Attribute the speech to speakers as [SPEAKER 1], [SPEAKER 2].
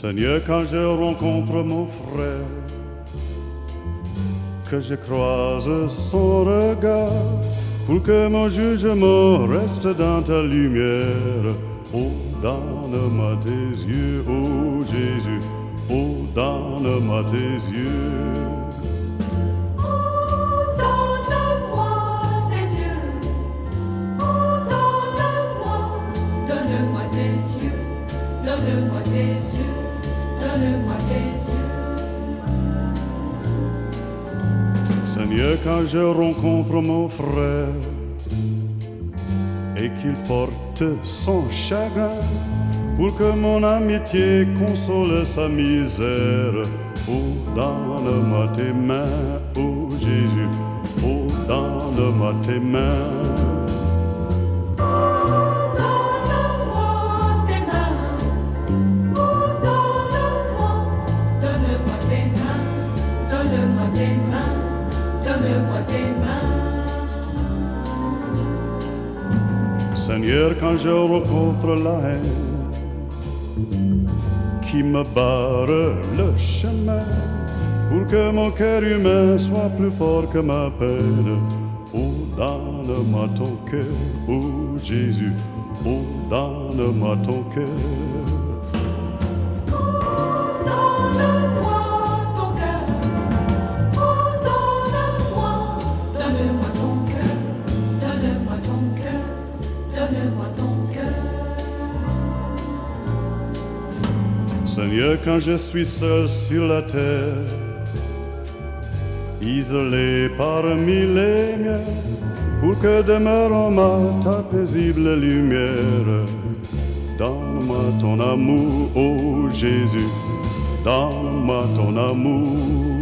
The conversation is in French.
[SPEAKER 1] Seigneur, quand je rencontre mon frère, que je croise son regard, pour que mon jugement reste dans ta lumière. Oh, donne-moi tes yeux, oh Jésus, oh, donne-moi tes yeux.
[SPEAKER 2] Donne-moi tes yeux, donne-moi tes yeux.
[SPEAKER 1] Seigneur, quand je rencontre mon frère et qu'il porte son chagrin, pour que mon amitié console sa misère, oh, donne-moi tes mains, oh Jésus, oh, donne-moi tes mains.
[SPEAKER 2] Donne-moi tes mains.
[SPEAKER 1] Seigneur, quand je rencontre la haine qui me barre le chemin, pour que mon cœur humain soit plus fort que ma peine, oh, donne-moi ton cœur, oh Jésus, oh, donne-moi ton cœur.
[SPEAKER 2] Donne-moi ton cœur.
[SPEAKER 1] Seigneur, quand je suis seul sur la terre, isolé parmi les miens, pour que demeure en moi ta paisible lumière, donne-moi ton amour, oh Jésus, donne-moi ton amour.